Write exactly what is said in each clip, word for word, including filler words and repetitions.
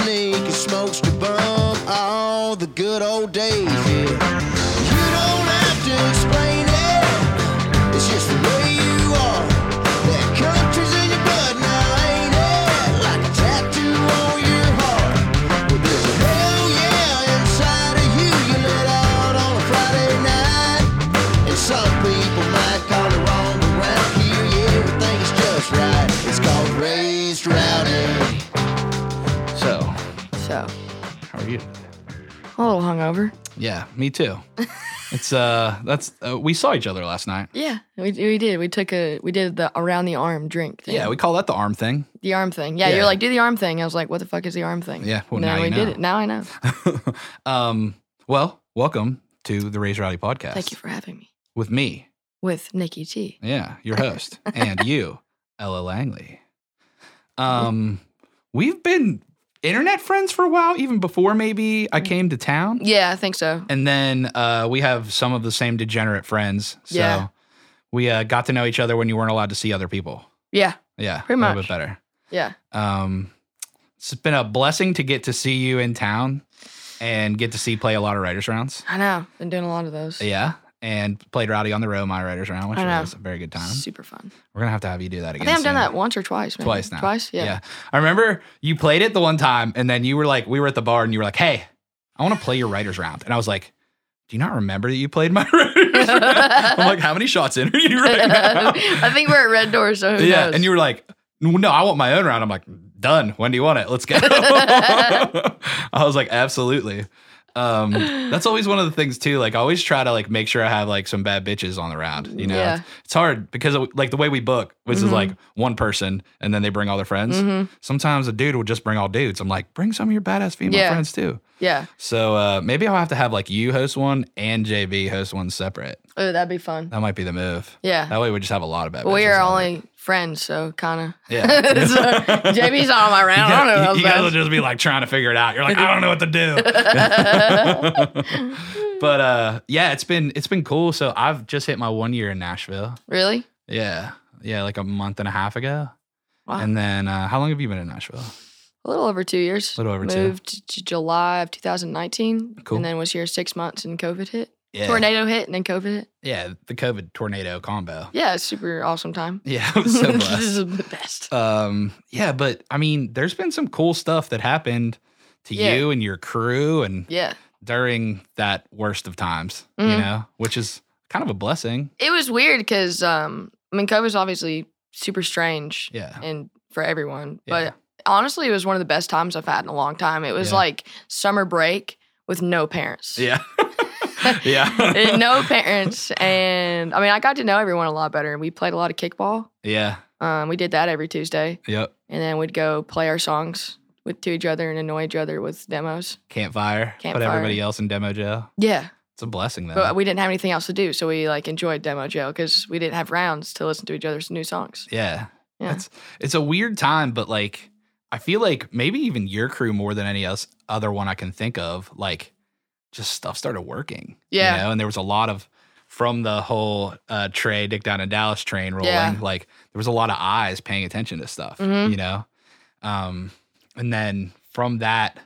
sneak and smokes to bum all the good old days, yeah. You don't have to explain it, it's just the way you are. That country's in your blood now, ain't it? Like a tattoo on your heart. Well, there's a hell yeah inside of you, you let out on a Friday night. And some people might call it wrong, but around here, yeah, everything is just right. It's called Raised Rowdy. So, So, how are you? a little hungover. Yeah, me too. It's uh, that's uh, we saw each other last night. Yeah, we we did. We took a we did the around the arm drink thing. Yeah, we call that the arm thing. the arm thing. Yeah, Yeah. you're like, do the arm thing. I was like, what the fuck is the arm thing? Yeah, well, and then now we you did know. it. Now I know. um, well, welcome to the Raised Rowdy podcast. Thank you for having me with me. with Nikki T. Yeah, your host, and you, Ella Langley. Um, we've been internet friends for a while, even before maybe I came to town. Yeah, I think so. And then uh, we have some of the same degenerate friends. So Yeah. we uh, got to know each other when you weren't allowed to see other people. Yeah, Yeah, Pretty a little much. bit better. yeah. Um, it's been a blessing to get to see you in town and get to see play a lot of writers rounds. I know. Been doing a lot of those. Yeah, and played Rowdy on the Road, my writers round, which I know. was a very good time. Super fun. We're gonna have to have you do that I again. think I've done soon. that once or twice. Maybe. Twice now. Twice? Yeah. I remember you played it the one time, and then you were like, we were at the bar, and you were like, hey, I want to play your writers round. And I was like, do you not remember that you played my writers round? I'm like, how many shots in are you right now? I think we're at Red Door, so who Yeah. knows? And you were like, no, I want my own round. I'm like, done. When do you want it? Let's go. I was like, absolutely. Um, that's always one of the things too. Like I always try to like make sure I have like some bad bitches on the round, you know, Yeah. it's, it's hard because of, like the way we book, which is Mhm. like one person and then they bring all their friends. Mhm. Sometimes a dude will just bring all dudes. I'm like, bring some of your badass female Yeah. friends too. Yeah. So, uh, maybe I'll have to have like you host one and J B host one separate. Oh, that'd be fun. That might be the move. Yeah. That way we just have a lot of bad We bitches are on it. only friends, so kind of. Yeah. so, J B's on my round. I don't know. You, about you guys will that. just be like trying to figure it out. You're like, I don't know what to do. But uh, yeah, it's been it's been cool. So I've just hit my one year in Nashville. Really? Yeah, yeah, like a month and a half ago. Wow. And then uh, how long have you been in Nashville? A little over two years. A little over two. Moved to July of two thousand nineteen. Cool. And then was here six months and COVID hit. Yeah, Tornado hit and then COVID hit. Yeah, the COVID tornado combo. Yeah, it's super awesome time. Yeah, I was so this blessed. is the best. Um, yeah, but I mean, there's been some cool stuff that happened to Yeah. you and your crew, and Yeah. during that worst of times, you Mhm. know, which is kind of a blessing. It was weird because, um, I mean, COVID's obviously super strange Yeah. and for everyone. Yeah. But honestly, it was one of the best times I've had in a long time. It was Yeah. like summer break with no parents. Yeah. Yeah. And no parents. And I mean, I got to know everyone a lot better. We played a lot of kickball. Yeah. Um, we did that every Tuesday. Yep. And then we'd go play our songs with to each other and annoy each other with demos. Campfire. Put Campfire. everybody else in demo jail. Yeah. It's a blessing, though. But we didn't have anything else to do. So we like enjoyed demo jail because we didn't have rounds to listen to each other's new songs. yeah. Yeah. It's it's a weird time, but like I feel like maybe even your crew more than any else other one I can think of, like just stuff started working. Yeah. You know, and there was a lot of from the whole uh Trey Dick Down in Dallas train rolling, Yeah. like there was a lot of eyes paying attention to stuff, Mhm. you know? Um and then from that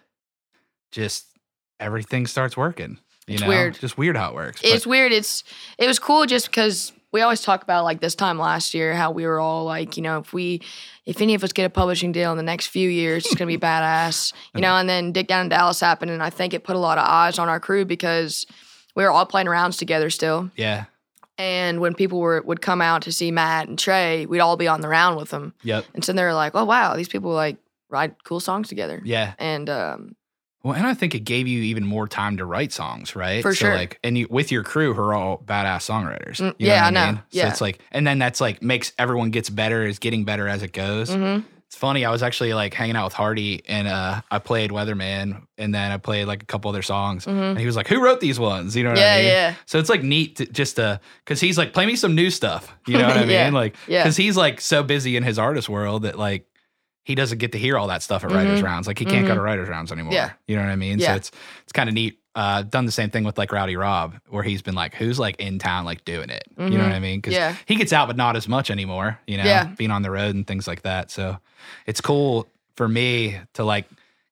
just everything starts working. You It's know? weird. Just weird how it works. It's weird. It's it was cool just because we always talk about like this time last year how we were all like, you know, if we if any of us get a publishing deal in the next few years, it's gonna be badass. You know, and then Dick Down in Dallas happened and I think it put a lot of eyes on our crew because we were all playing rounds together still. Yeah. And when people were would come out to see Matt and Trey, we'd all be on the round with them. Yep. And so they were like, oh wow, these people like write cool songs together. Yeah. And um Well, and I think it gave you even more time to write songs, right? For so sure. Like, and you with your crew who are all badass songwriters. Mm, You yeah, what I I know. mean? Yeah. So it's like, and then that's like makes everyone gets better, is getting better as it goes. mhm. It's funny. I was actually like hanging out with Hardy, and uh, I played Weatherman, and then I played like a couple other songs, Mhm. and he was like, "Who wrote these ones?" You know what Yeah, I mean? yeah. So it's like neat to, just to, because he's like, play me some new stuff. You know what I mean? Yeah, Like, yeah. because he's like so busy in his artist world that like he doesn't get to hear all that stuff at writers Mhm. rounds. Like he can't go Mhm. to writers rounds anymore. Yeah. You know what I mean? Yeah. So it's it's kind of neat. Uh, done the same thing with like Rowdy Rob, where he's been like, who's like in town, like doing it. You know Mhm. what I mean? Because Yeah. he gets out, but not as much anymore. You know, Yeah. being on the road and things like that. So it's cool for me to like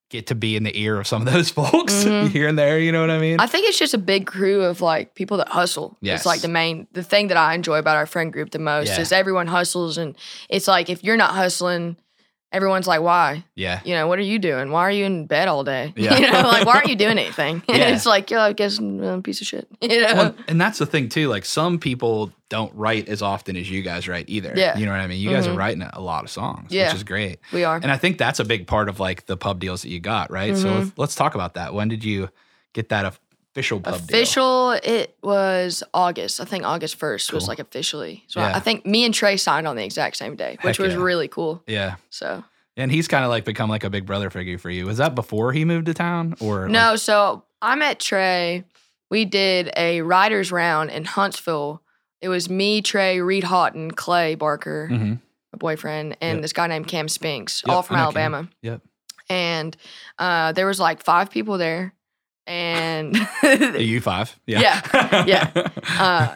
get to be in the ear of some of those folks Mhm. here and there. You know what I mean? I think it's just a big crew of like people that hustle. Yes. It's like the main, the thing that I enjoy about our friend group the most Yeah. is everyone hustles. And it's like, if you're not hustling, everyone's like, why? yeah. You know, what are you doing? Why are you in bed all day? Yeah. You know, like, why aren't you doing anything? And Yeah. it's like, yeah, I guess I'm a piece of shit. You know? Well, and that's the thing too. Like some people don't write as often as you guys write either. Yeah. You know what I mean? You guys are Mhm. writing a lot of songs, Yeah. which is great. We are. And I think that's a big part of like the pub deals that you got, right? So Mhm. let's, let's talk about that. When did you get that official pub deal? Official, it was August. I think August first was Cool. like officially. So Yeah. I think me and Trey signed on the exact same day, which Heck was yeah. really cool. Yeah. So And he's kind of like become like a big brother figure for you. Was that before he moved to town or? no, like- so I met Trey. We did a writers round in Huntsville. It was me, Trey, Reed Houghton, Clay Barker, Mhm. my boyfriend, and Yep. this guy named Cam Spinks, Yep, all from I know Cam. Alabama. Yep. And uh, there was like five people there, and You five. Yeah. Yeah. Yeah. uh,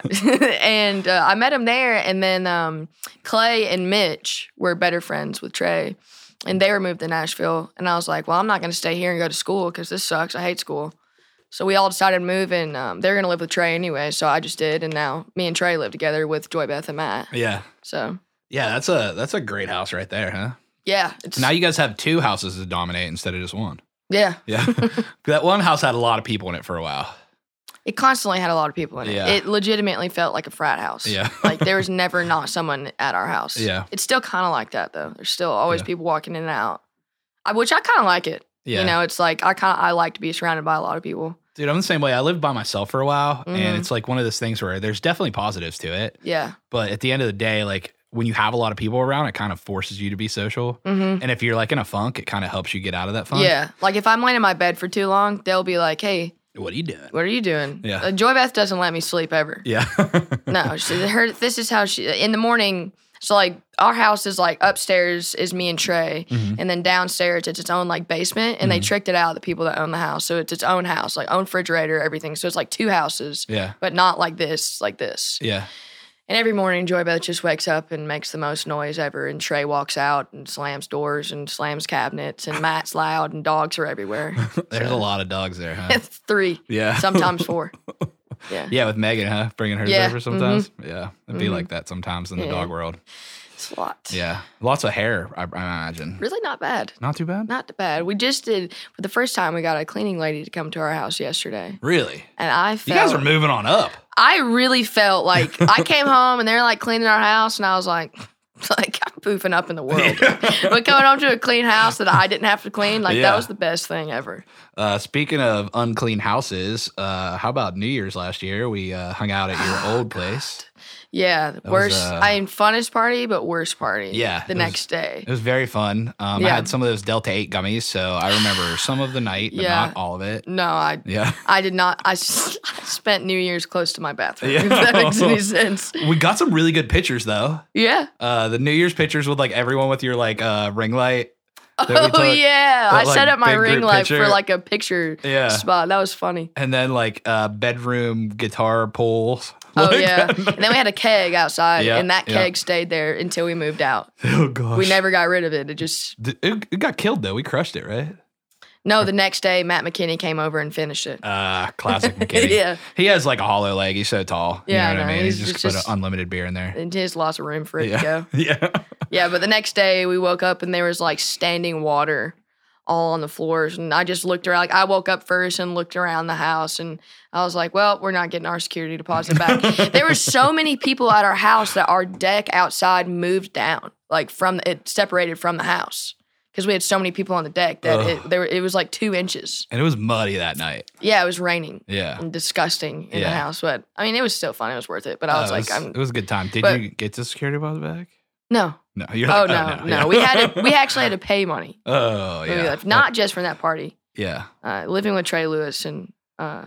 and uh, I met him there, and then um, Clay and Mitch were better friends with Trey, and they were moved to Nashville. And I was like, well, I'm not going to stay here and go to school because this sucks. I hate school. So we all decided to move, and um, they're going to live with Trey anyway. So I just did, and now me and Trey live together with Joy Beth and Matt. yeah. So Yeah. That's a, that's a great house right there, huh? yeah, it's Now you guys have two houses to dominate instead of just one. yeah. Yeah. That one house had a lot of people in it for a while. It constantly had a lot of people in it. Yeah. It legitimately felt like a frat house. Yeah. Like there was never not someone at our house. Yeah. It's still kind of like that though. There's still always Yeah. people walking in and out, I, which I kind of like it. Yeah. You know, it's like I kind of I like to be surrounded by a lot of people. Dude, I'm the same way. I lived by myself for a while, Mhm. and it's like one of those things where there's definitely positives to it. Yeah. But at the end of the day, like when you have a lot of people around, it kind of forces you to be social. Mm-hmm. And if you're like in a funk, it kind of helps you get out of that funk. Yeah. Like if I'm laying in my bed for too long, they'll be like, "Hey, What are you doing? what are you doing?" Yeah. Uh, Joy Beth doesn't let me sleep ever. Yeah. No, she, her. This is how she in the morning. So like our house is like upstairs is me and Trey, Mhm. and then downstairs it's its own like basement, and they Mhm. tricked it out the people that own the house, so it's its own house, like own refrigerator, everything. So it's like two houses, Yeah. but not like this, like this. Yeah. And every morning Joy Beth just wakes up and makes the most noise ever, and Trey walks out and slams doors and slams cabinets, and Matt's loud and dogs are everywhere. There's So- a lot of dogs there, huh? It's three, Yeah. sometimes four. Yeah. Yeah, with Megan, huh? Bringing hers Yeah, over sometimes. Yeah. It'd be Mhm. like that sometimes in the Yeah. dog world. It's a lot. Yeah. Lots of hair, I, I imagine. Really not bad. Not too bad? Not bad. We just did for the first time. We got a cleaning lady to come to our house yesterday, Really? and I You felt. guys are moving on up. I really felt like I came home and they're like cleaning our house, and I was like, like I'm poofing up in the world. But coming home to a clean house that I didn't have to clean, like Yeah. that was the best thing ever. Uh, speaking of unclean houses, uh, how about New Year's last year? We uh, hung out at your old place. Yeah, the was, worst. uh, I mean, funnest party, but worst party. Yeah, the it was- next day. It was very fun. Um, I Yeah. had some of those Delta eight gummies, so I remember some of the night, but Yeah. not all of it. No, I. Yeah. I did not. I, s- I spent New Year's close to my bathroom. Yeah. If that makes any sense. We got some really good pictures, though. Yeah. Uh, the New Year's pictures with like everyone with your like uh, ring light. that we Oh took. yeah, that, I set like, up my big ring group light picture. for like a picture Yeah. spot. That was funny. And then like uh, bedroom guitar poles. Oh Like- yeah, and then we had a keg outside, Yeah, and that yeah. keg stayed there until we moved out. Oh gosh. We never got rid of it. It just It, it got killed though. We crushed it, right? no. The next day, Matt McKinney came over and finished it. Uh, classic McKinney. Yeah. He has like a hollow leg. He's so tall. You Yeah, know what I I know. mean? He's, He's just, just- put an unlimited beer in there. And just lots of room for it Yeah. to go. Yeah. Yeah, but the next day we woke up and there was like standing water all on the floors, and I just looked around. Like I woke up first and looked around the house, and I was like, "Well, we're not getting our security deposit back." There were so many people at our house that our deck outside moved down, like from it separated from the house, because we had so many people on the deck that Ugh. it, there it was like two inches. And it was muddy that night. Yeah, it was raining Yeah. and disgusting in the Yeah. house, but I mean, it was still fun. It was worth it. But I was Uh, like, it, was, "I'm it was a good time. Did but- you get the security deposit back? no." No. You're Oh like, no, no, yeah. we had to. We actually had to pay money. Oh when we yeah. left. Not just from that party. Yeah. Uh, living with Trey Lewis and uh,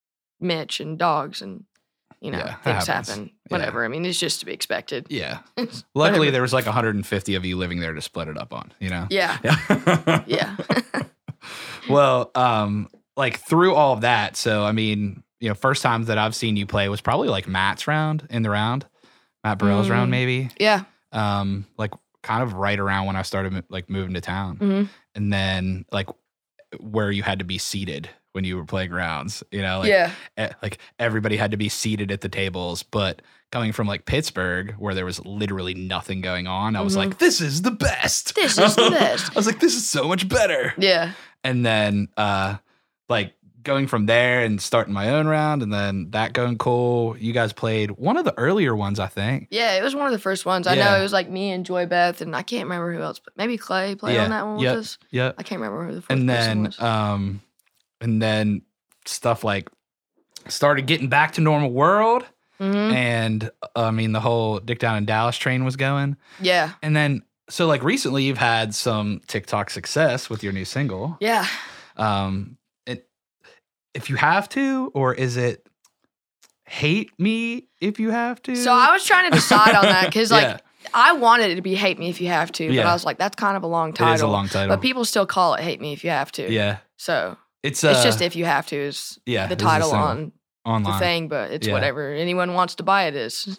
Mitch and dogs, and you know Yeah, that things happens. happen. Yeah. Whatever. I mean, it's just to be expected. Yeah. It's Luckily, whatever. there was like one hundred fifty of you living there to split it up on. You know. Yeah. Yeah. Yeah. Well, um, like through all of that, so I mean, you know, first times that I've seen you play was probably like Matt's round in the round, Matt Burrell's Mm. round, maybe. yeah. Um, like kind of right around when I started mo- like moving to town, Mhm. and then like where you had to be seated when you were playing rounds, you know, like, Yeah. e- like everybody had to be seated at the tables. But coming from like Pittsburgh, where there was literally nothing going on, I was Mhm. like, this is the best. This is the best. I was like, this is so much better. Yeah. And then, uh, like going from there and starting my own round, and then that going cool. You guys played one of the earlier ones, I think. Yeah, it was one of the first ones. I Yeah. know it was like me and Joy Beth, and I can't remember who else, but maybe Clay played Yeah. on that one with Yep. us. Yeah. I can't remember who the fourth And person then, was. um, and then stuff like started getting back to normal world. Mhm. And I mean, the whole Dick Down in Dallas train was going. Yeah. And then, so like recently you've had some TikTok success with your new single. Yeah. Um, it, if you have to, or is it hate me if you have to? So I was trying to decide on that because, like, Yeah. I wanted it to be "Hate Me If You Have To," but Yeah. I was like, that's kind of a long title. It is a long title. but people still call it "Hate Me If You Have To." yeah. So It's, uh, it's just "If You Have To" is yeah, the is the title single. on online. the thing, but it's Yeah. whatever anyone wants to buy it is.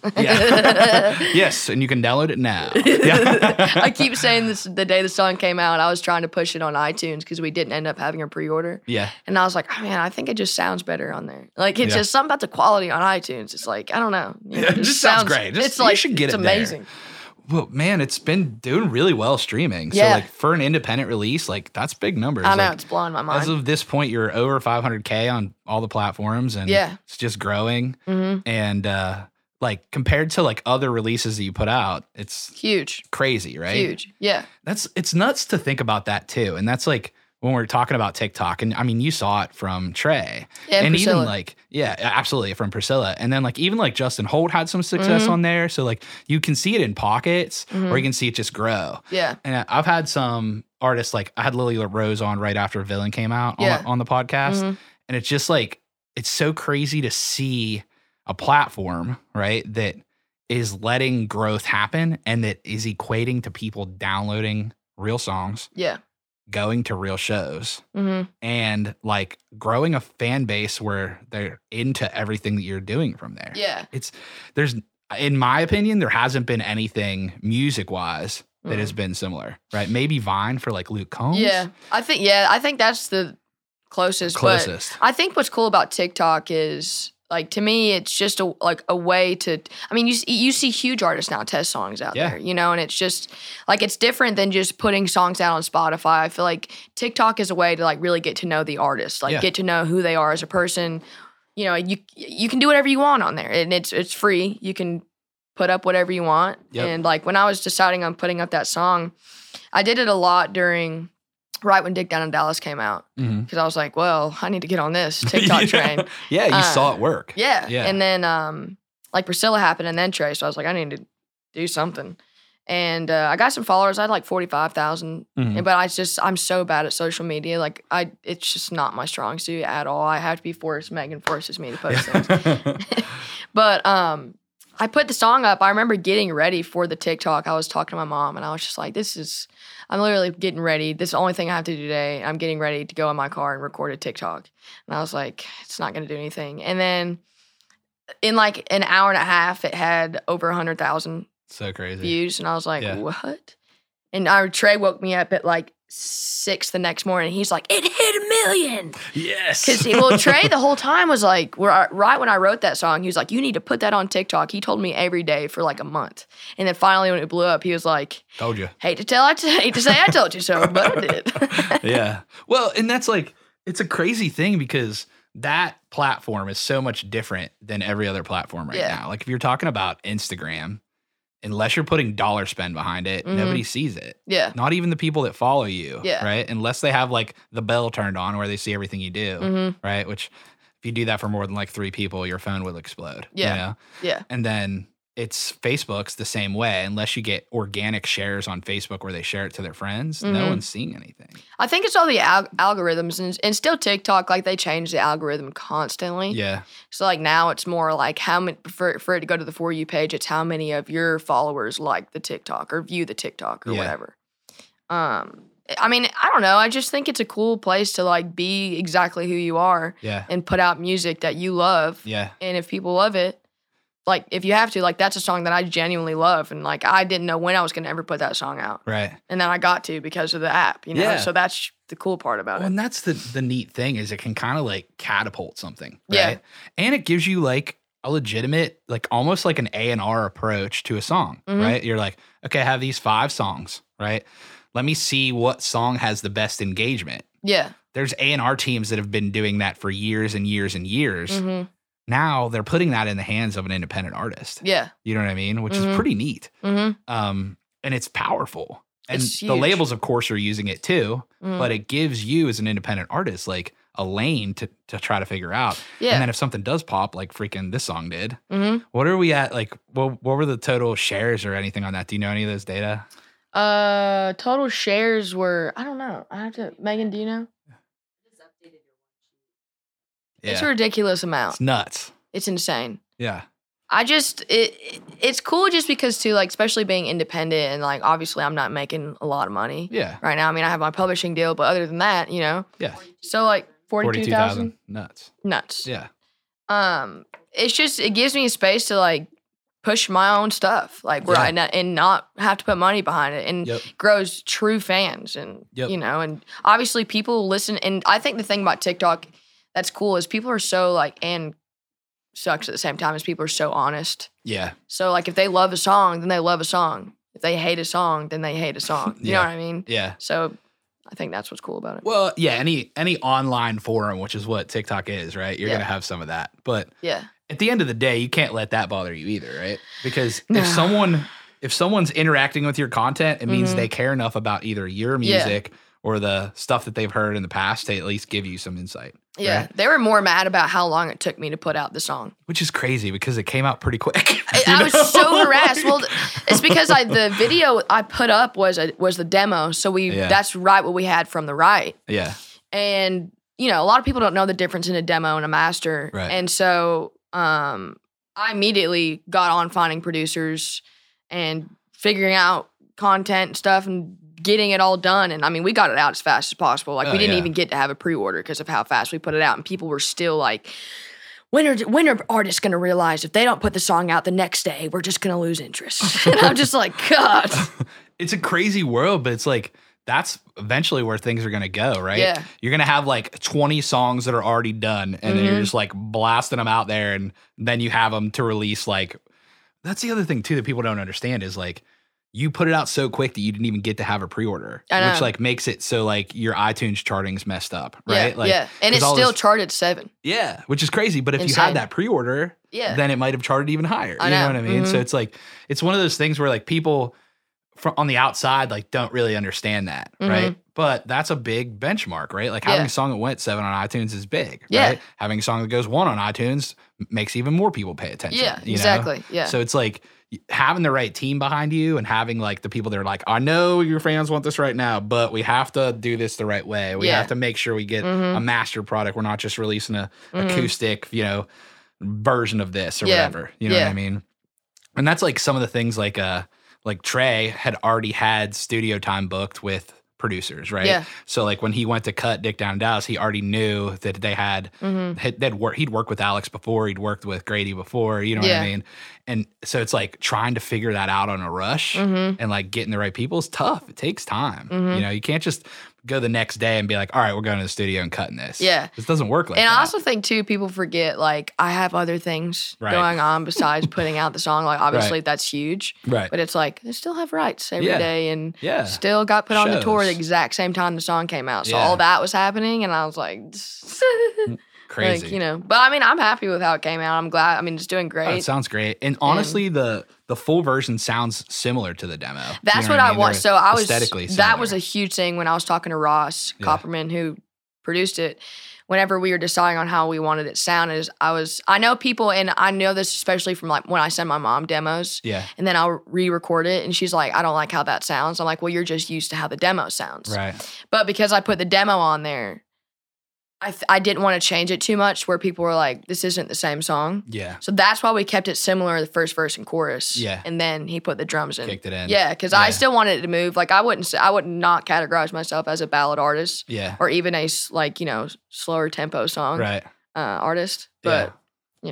Yeah. Yes, and you can download it now. Yeah. I keep saying this the day the song came out. I was trying to push it on iTunes because we didn't end up having a pre-order. Yeah. And I was like, oh, man, I think it just sounds better on there. Like, it's Yeah. just something about the quality on iTunes. It's like, I don't know. You know, Yeah, it just sounds great. Just- it's you like, should get it's it there. amazing. Well, man, it's been doing really well streaming. So, Yeah. like, for an independent release, like, that's big numbers. I know, Like, it's blowing my as mind. of this point, you're over five hundred K on all the platforms, and Yeah. it's just growing. hmm And, uh, like, compared to, like, other releases that you put out, it's Huge. crazy, right? Huge. Yeah. That's, it's nuts to think about that, too. And that's, like, when we're talking about TikTok, and I mean, you saw it from Trey. Yeah, and and Priscilla. even like, yeah, absolutely from Priscilla. And then like, even like Justin Holt had some success Mhm. on there. So like you can see it in pockets or Mhm. you can see it just grow. Yeah. And I- I've had some artists, like I had Lily Rose on right after Villain came out Yeah. on, on the podcast. Mhm. And it's just like, it's so crazy to see a platform, right, that is letting growth happen and that is equating to people downloading real songs, Yeah. going to real shows, hmm and like growing a fan base where they're into everything that you're doing from there. Yeah. It's there's in my opinion, there hasn't been anything music wise that has been similar, right? Maybe Vine for like Luke Combs. Yeah. I think, yeah, I think that's the closest. Closest. But I think what's cool about TikTok is, like, to me, it's just a like a way to. I mean, you s- you see huge artists now test songs out Yeah. there, you know, and it's just like it's different than just putting songs out on Spotify. I feel like TikTok is a way to like really get to know the artist, like Yeah. get to know who they are as a person. You know, you you can do whatever you want on there, and it's it's free. You can put up whatever you want, Yep. and like when I was deciding on putting up that song, I did it a lot during right when Dick Down in Dallas came out Mhm. because I was like, well, I need to get on this TikTok Yeah. train. Yeah, you Uh, saw it work. Yeah. Yeah. And then um like Priscilla happened and then Trey. So I was like, I need to do something. And uh, I got some followers. I had like forty-five thousand. Mhm. But I just, I'm so bad at social media. Like, I, it's just not my strong suit at all. I have to be forced. Megan forces me to post things. But um, I put the song up. I remember getting ready for the TikTok. I was talking to my mom and I was just like, this is, I'm literally getting ready. This is the only thing I have to do today. I'm getting ready to go in my car and record a TikTok. And I was like, it's not going to do anything. And then in like an hour and a half, it had over one hundred thousand So crazy. views. And I was like, Yeah. what? And our Trey woke me up at like six the next morning. He's like, it hit a million. Yes. Because, well, Trey the whole time was like, where- right when I wrote that song, he was like, you need to put that on TikTok. He told me every day for like a month. And then finally, when it blew up, he was like, Told you. hate to tell, I t- hate to say I told you so, but I did. Yeah. Well, and that's like, it's a crazy thing because that platform is so much different than every other platform right Yeah. now. Like if you're talking about Instagram, unless you're putting dollar spend behind it, Mhm. nobody sees it. Yeah. Not even the people that follow you. Yeah. Right. Unless they have like the bell turned on where they see everything you do. hmm Right. Which if you do that for more than like three people, your phone will explode. you Yeah. know? Yeah. And then it's Facebook's the same way. Unless you get organic shares on Facebook where they share it to their friends, no Mhm. one's seeing anything. I think it's all the al- algorithms and, and still TikTok, like they change the algorithm constantly. Yeah. So like now it's more like how many, for, for it to go to the For You page, it's how many of your followers like the TikTok or view the TikTok or Yeah. whatever. Um, I mean, I don't know. I just think it's a cool place to like be exactly who you are Yeah. and put out music that you love. Yeah. And if people love it, like if you have to, like that's a song that I genuinely love, and like I didn't know when I was gonna ever put that song out, Right. and then I got to because of the app, you know. Yeah. So that's the cool part about Well, it. and that's the the neat thing is it can kind of like catapult something, right? Yeah. And it gives you like a legitimate, like almost like an A and R approach to a song, Mhm. right? You're like, okay, I have these five songs, right? Let me see what song has the best engagement. Yeah. There's A and R teams that have been doing that for years and years and years. hmm Now they're putting that in the hands of an independent artist. Yeah. You know what I mean? Which Mhm. is pretty neat. hmm Um, and it's powerful. And It's the huge. labels, of course, are using it too. Mhm. But it gives you as an independent artist like a lane to to try to figure out. Yeah. And then if something does pop, like freaking this song did, hmm what are we at? Like, what what were the total shares or anything on that? Do you know any of those data? Uh, total shares were I don't know. I have to. Megan, do you know? It's a Yeah, ridiculous amount. it's nuts. It's insane. Yeah, I just it, it it's cool just because too, like, especially being independent and like obviously I'm not making a lot of money yeah, right now. I mean, I have my publishing deal, but other than that, you know, yeah. so like forty-two Forty-two thousand thousand, nuts. nuts. Yeah, Um, it's just it gives me a space to like push my own stuff, like where Yeah. I not, and not have to put money behind it, and Yep. grows true fans, and Yep. you know, and obviously people listen. And I think the thing about TikTok that's cool is people are so like and sucks at the same time as people are so honest. yeah, So like if they love a song, then they love a song. If they hate a song, then they hate a song. You Yeah. know what I mean? yeah. So I think that's what's cool about it. Well, yeah. Any any online forum, which is what TikTok is, right? You're Yeah. gonna have some of that, but Yeah. at the end of the day, you can't let that bother you either, right? Because No. if someone if someone's interacting with your content, it means Mhm. they care enough about either your Yeah. music or the stuff that they've heard in the past to at least give you some insight. Yeah. right? They were more mad about how long it took me to put out the song. Which is crazy because it came out pretty quick. I, you I was know? so harassed. Well, it's because I the video I put up was a was the demo. So we Yeah. that's right what we had from the right. Yeah. And you know, a lot of people don't know the difference in a demo and a master. Right. And so um I immediately got on finding producers and figuring out content and stuff and getting it all done. And I mean, we got it out as fast as possible. Like Oh, we didn't yeah. even get to have a pre-order because of how fast we put it out. And people were still like, when are, when are artists going to realize if they don't put the song out the next day, we're just going to lose interest? And I'm just like, God. It's a crazy world, but it's like that's eventually where things are going to go, right? Yeah. You're going to have like twenty songs that are already done and then you're Mhm. just like blasting them out there and then you have them to release like that's the other thing too that people don't understand is like you put it out so quick that you didn't even get to have a pre-order, I which know. like makes it so like your iTunes charting's messed up, right? Yeah, like, yeah. And 'cause it's all still this- charted seven. yeah, which is crazy. But if you Insane. had that pre-order, Yeah. then it might have charted even higher. I you know. know. what I mean? So Mhm. it's like it's one of those things where like people from on the outside like don't really understand that, right? Mhm. But that's a big benchmark, right? Like having Yeah. a song that went seven on iTunes is big, Yeah. right? Having a song that goes one on iTunes m- makes even more people pay attention. Yeah, you know? exactly. Yeah. So it's like y- having the right team behind you and having like the people that are like, I know your fans want this right now, but we have to do this the right way. We Yeah. have to make sure we get Mhm. a master product. We're not just releasing a Mhm. acoustic, you know, version of this or Yeah. whatever. You know what Yeah. I mean? And that's like some of the things like uh like Trey had already had studio time booked with producers, right? Yeah. So like when he went to cut Dick Down in Dallas, he already knew that they had Mhm. had- they'd work he'd worked with Alex before, he'd worked with Grady before, you know what Yeah. I mean? And so it's like trying to figure that out on a rush Mhm. and like getting the right people is tough. It takes time. Mhm. You know, you can't just go the next day and be like, all right, we're going to the studio and cutting this. Yeah. This doesn't work like And that. I also think too, people forget like I have other things Right. going on besides putting out the song. Like obviously Right. that's huge, right. but it's like they still have rights every day Yeah. and Yeah. still got put on the tour the Shows. exact same time the song came out. So Yeah. all that was happening, and I was like, Crazy. like you know. But I mean, I'm happy with how it came out. I'm glad. I mean, it's doing Oh, great. it sounds great. And honestly, the the full version sounds similar to the demo. You That's know what I, mean? want. They're So I was aesthetically that was a similar. huge thing when I was talking to Ross Yeah. Copperman, who produced it. Whenever we were deciding on how we wanted it sounded, is I was I know people, and I know this especially from like when I send my mom demos, Yeah. and then I'll re-record it, and she's like, I don't like how that sounds. I'm like, well, you're just used to how the demo sounds, Right. but because I put the demo on there, I th- I didn't want to change it too much where people were like, this isn't the same song. Yeah. So that's why we kept it similar, the first verse and chorus. Yeah. And then he put the drums in. Kicked it in. Yeah, because Yeah. I still wanted it to move. Like I wouldn't say I would not categorize myself as a ballad artist Yeah. or even a s- like, you know, slower tempo song Right. uh, artist. But you know.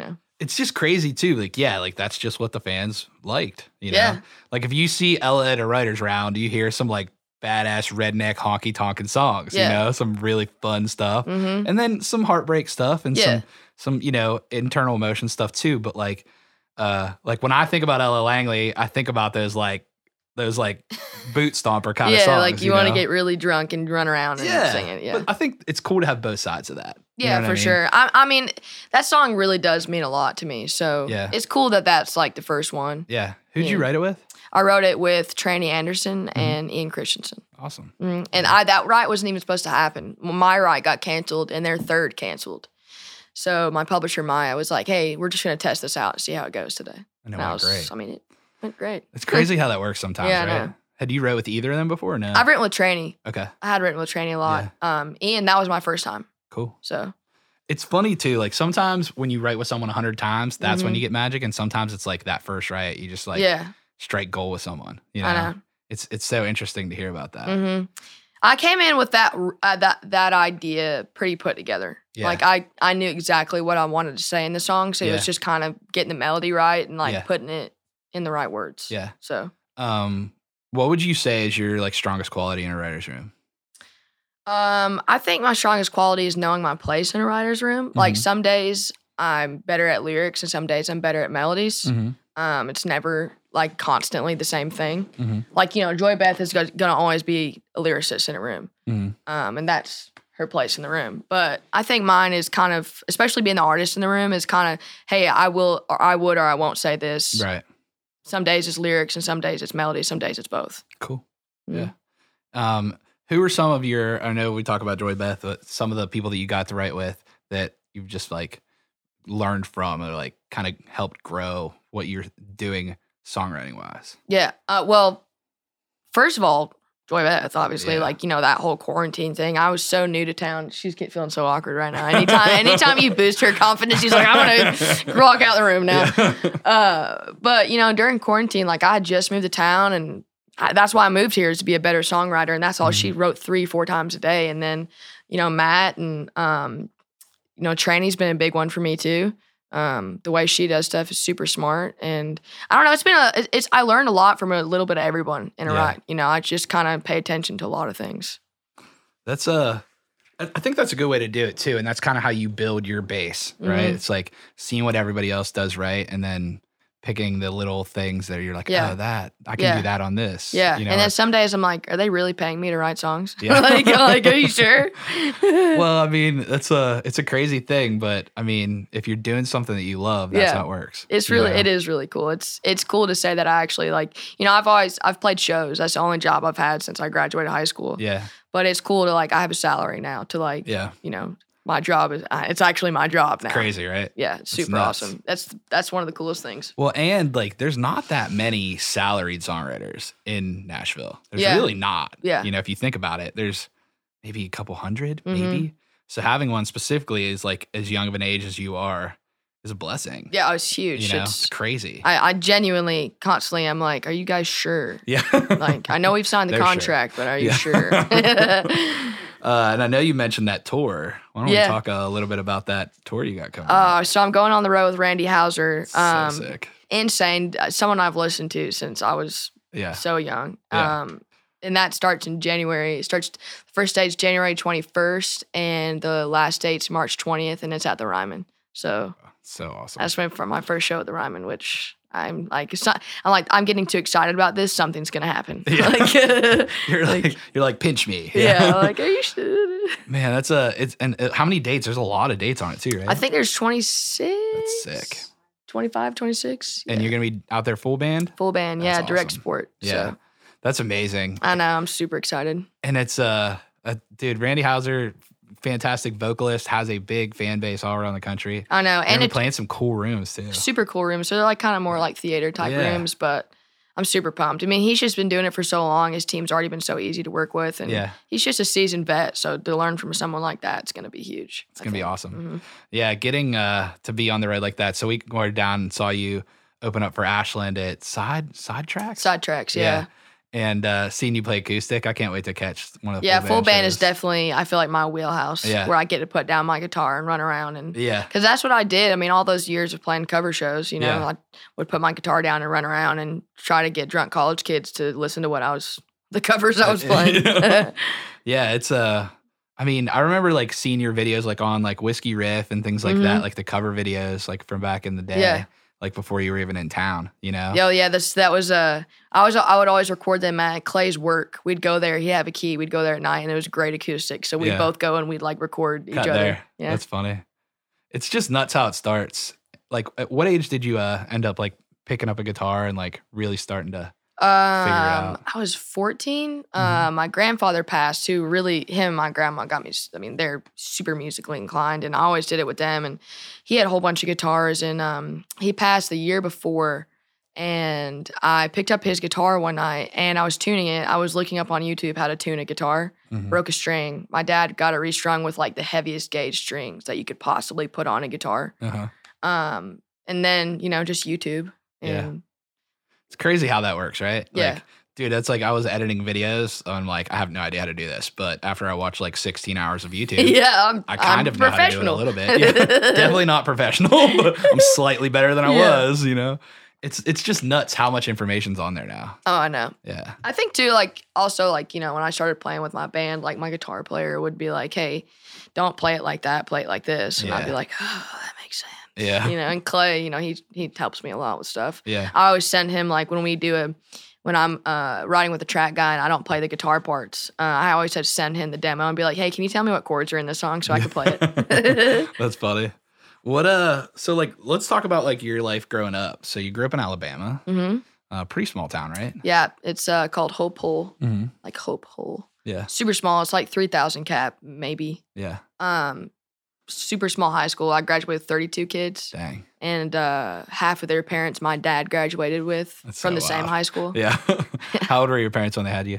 it's just crazy too. Like, yeah, like that's just what the fans liked. You know, Yeah. like if you see Ella at a writer's round, you hear some like badass redneck honky tonkin' songs. Yeah. You know, some really fun stuff, Mhm. and then some heartbreak stuff, and Yeah. some some you know internal emotion stuff too. But like, uh, like when I think about Ella Langley, I think about those like those like boot stomper kind of Yeah, songs. like you, want to know? get really drunk and run around and yeah, sing it. Yeah. But I think it's cool to have both sides of that. You Yeah, know what for I mean? sure. I, I mean, that song really does mean a lot to me. So Yeah. it's cool that that's like the first one. Yeah. Who'd you Yeah. write it with? I wrote it with Tranny Anderson Mm-hmm. and Ian Christensen. Awesome. Mm, and I that write wasn't even supposed to happen. My write got canceled and their third canceled. So my publisher Maya was like, "Hey, we're just gonna test this out and see how it goes today." And it And I went was, great. I mean, it went great. It's crazy how that works sometimes, Yeah, I right? know. Had you wrote with either of them before or no? I've written with Tranny. okay, I had written with Tranny a lot. Um, Ian, that was my first time. cool. So It's funny too. Like sometimes when you write with someone a hundred times, that's when Mhm. you get magic, and sometimes it's like that first write, you just like yeah, strike gold with someone. You know? I know. It's it's so interesting to hear about that. hmm I came in with that uh, that that idea pretty put together. Yeah. Like I I knew exactly what I wanted to say in the song, so it Yeah. was just kind of getting the melody right and like Yeah. putting it in the right words. Yeah. So Um, what would you say is your like strongest quality in a writer's room? um, I think my strongest quality is knowing my place in a writer's room. Like Mhm. some days I'm better at lyrics and some days I'm better at melodies. Mm-hmm. Um, it's never like constantly the same thing. Mm-hmm. Like you know, Joy Beth is go- gonna always be a lyricist in a room. Mm-hmm. um, and that's her place in the room. But I think mine is kind of, especially being the artist in the room, is kind of, hey, I will, or I would, or I won't say this. Right. Some days it's lyrics, and some days it's melody. Some days it's both. Cool. Mm. Yeah. Um, who are some of your, I know we talk about Joy Beth, but some of the people that you got to write with that you've just like learned from or like kind of helped grow what you're doing songwriting wise? Yeah. Uh, well, first of all, Joy Beth, obviously, Yeah. like you know that whole quarantine thing. I was so new to town. She's get feeling so awkward right now. Anytime, anytime you boost her confidence, she's like, "I'm gonna walk out the room now." Uh, but you know, during quarantine, like I had just moved to town, and I, that's why I moved here is to be a better songwriter, and that's all. She wrote three, four times a day, and then you know Matt and um, you know Tranny's been a big one for me too. Um, the way she does stuff is super smart, and I don't know. It's been a. it- It's I learned a lot from a little bit of everyone in a Yeah. ride. You know, I just kind of pay attention to a lot of things. That's a, I I think that's a good way to do it too. And that's kind of how you build your base, right? Mhm. It's like seeing what everybody else does right and then picking the little things that you're like, Yeah. oh, that, I can Yeah. do that on this. Yeah, You know, and then or- some days I'm like, are they really paying me to write songs? Yeah. like, like, are you sure? well, I mean, that's a, it's a crazy thing, but I mean, if you're doing something that you love, that's Yeah. how it works. It's you really, know? it is really cool. It's it's cool to say that I actually like, you know, I've always I've played shows. That's the only job I've had since I graduated high school. Yeah. But it's cool to like I have a salary now to like, Yeah. you know, my job is uh, it's actually my job now. Crazy, right? Yeah, it's super nuts. awesome. That's that's one of the coolest things. Well, and like, there's not that many salaried songwriters in Nashville. There's Yeah. really not. Yeah. You know, if you think about it, there's maybe a couple hundred, Mhm. maybe. So having one specifically is like as young of an age as you are is a blessing. Yeah, it's huge. You know, It's, it's crazy. I, I genuinely constantly am like, are you guys sure? yeah. Like, I know we've signed the They're sure. contract, but are you Yeah. sure? uh, and I know you mentioned that tour. Why don't Yeah. we talk a little bit about that tour you got coming? up? uh, so I'm going on the road with Randy Hauser. Um, so sick. insane. uh, Someone I've listened to since I was Yeah. so young. Yeah. Um, and that starts in January. It starts first date's January twenty-first, and the last date's March twentieth, and it's at the Ryman. So So awesome. that's my for my first show at the Ryman, which I'm like, it's not, I'm like, I'm getting too excited about this. Something's gonna happen. Yeah. like, you're like, like- you're like pinch me. yeah. Like, are you sure? Man, that's a it's and uh, how many dates? There's a lot of dates on it too, right? I think there's twenty-six. That's sick. twenty-five, twenty-six. And Yeah. you're gonna be out there full band. full band. That's Yeah, direct awesome. sport. Yeah, So that's amazing. I know. I'm super excited. And it's uh, uh, dude, Randy Hauser, fantastic vocalist, has a big fan base all around the country. I know. And And we're it's playing some cool rooms too. super cool rooms. So they're like kind of more like theater type Yeah. rooms, but I'm super pumped. I mean, he's just been doing it for so long. His team's already been so easy to work with, and Yeah. he's just a seasoned vet. So to learn from someone like that, it's going to be huge. It's gonna be awesome. Mm-hmm. Yeah, getting uh to be on the road like that. So we were down and saw you open up for Ashland at Side Sidetracks. Sidetracks, yeah. and uh, seeing you play acoustic, I can't wait to catch one of the Yeah, full, full band shows. is definitely, I feel like, my wheelhouse Yeah. where I get to put down my guitar and run around. And Yeah. because that's what I did. I mean, all those years of playing cover shows, you know, Yeah. I would put my guitar down and run around and try to get drunk college kids to listen to what I was, the covers I was playing. Yeah, it's uh I mean, I remember like seeing your videos like on like Whiskey Riff and things like Mhm. that, like the cover videos like from back in the day. Yeah. Like before you were even in town, you know? Yo, yeah, this that was uh, I was I would always record them at Clay's work. We'd go there. He'd have a key. We'd go there at night, and it was great acoustic. So we'd Yeah. both go and we'd like record each Cut other. there. Yeah, That's funny. It's just nuts how it starts. Like at what age did you uh end up like picking up a guitar and like really starting to Um, out. I was fourteen. Mhm. Uh, my grandfather passed, who really, him and my grandma got me, s- I mean, they're super musically inclined, and I always did it with them. And he had a whole bunch of guitars, and um, he passed the year before. And I picked up his guitar one night, and I was tuning it. I was looking up on YouTube how to tune a guitar, Mhm. broke a string. My dad got it restrung with like the heaviest gauge strings that you could possibly put on a guitar. Uh-huh. Um, and then, you know, just YouTube. Yeah. And It's crazy how that works, right? Yeah. Like, dude, that's like I was editing videos. I'm like, I have no idea how to do this. But after I watched like sixteen hours of YouTube, yeah, I'm, I kind I'm of know how to do it a professional. little bit. Yeah. Definitely not professional, but I'm slightly better than I Yeah. was, you know? It's it's just nuts how much information's on there now. Oh, I know. Yeah. I think too, like also like, you know, when I started playing with my band, like my guitar player would be like, hey, don't play it like that, play it like this. And I'd be Yeah. like, oh, that makes sense. Yeah. You know, and Clay, you know, he he helps me a lot with stuff. Yeah. I always send him like when we do a when I'm uh, riding with a track guy and I don't play the guitar parts, uh, I always had to send him the demo and be like, hey, can you tell me what chords are in this song so I can play it? That's funny. What uh so like let's talk about like your life growing up. So you grew up in Alabama, hmm uh pretty small town, right? Yeah, it's uh, called Hope Hole, Mm-hmm. like Hope Hole. Yeah. Super small. It's like three thousand cap, maybe. Yeah. Um, super small high school. I graduated with thirty-two kids, Dang. and uh, half of their parents my dad graduated with That's from so the same wild. high school. Yeah. How old were your parents when they had you?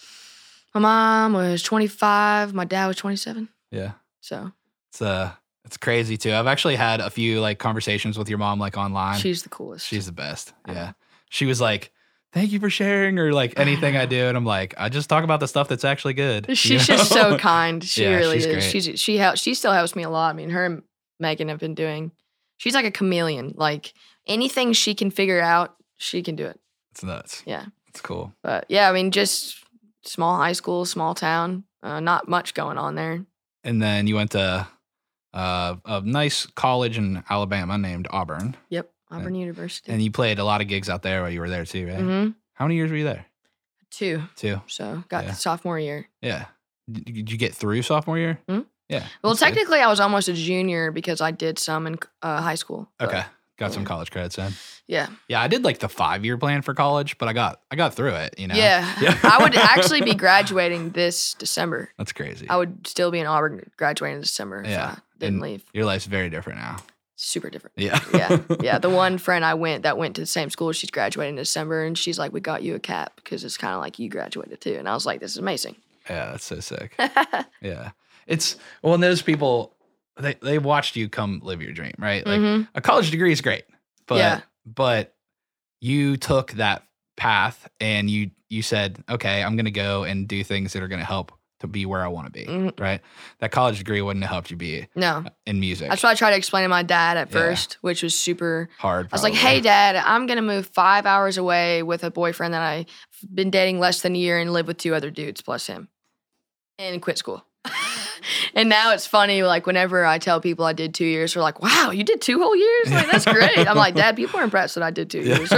My mom was twenty-five. My dad was twenty-seven. Yeah. So It's uh it's crazy too. I've actually had a few like conversations with your mom like online. she's the coolest. She's the best. I know. Yeah. She was like, thank you for sharing or like anything I do. And I'm like, I just talk about the stuff that's actually good. you She's know? just so kind. She Yeah, really she's is. great. She's she helps. She still helps me a lot. I mean, her and Megan have been doing. She's like a chameleon. Like anything she can figure out, she can do it. It's nuts. Yeah. It's cool. But yeah, I mean, just small high school, small town. Uh, not much going on there. And then you went to uh, a nice college in Alabama named Auburn. Yep, Auburn University. And you played a lot of gigs out there while you were there too, right? hmm How many years were you there? Two. Two. So got Yeah. the sophomore year. Yeah. Did did you get through sophomore year? Hmm? Yeah. Well, that's good. technically, I was almost a junior because I did some in uh, high school. but Okay. Got some yeah. college credits in. Yeah. Yeah, I did like the five year plan for college, but I got I got through it, you know? Yeah. Yeah. I would actually be graduating this December. That's crazy. I would still be in Auburn graduating in December if Yeah. I didn't And leave. Your life's very different now. Super different. Yeah. Yeah. Yeah. The one friend I went that went to the same school, she's graduating in December, and she's like, we got you a cap because it's kind of like you graduated too. And I was like, this is amazing. Yeah, that's so sick. Yeah. It's well, and those people they they watched you come live your dream, right? Like Mhm. a college degree is great, but Yeah. but you took that path and you you said, okay, I'm gonna go and do things that are gonna help to be where I want to be, Mhm. right? That college degree wouldn't have helped you be No. in music. That's what I tried to explain to my dad at Yeah. first, which was super. hard. I was like, probably. hey, dad, I'm going to move five hours away with a boyfriend that I've been dating less than a year and live with two other dudes plus him and quit school. And now it's funny, like, whenever I tell people I did two years, they're like, wow, you did two whole years? Like, that's great. I'm like, Dad, people are impressed that I did two years.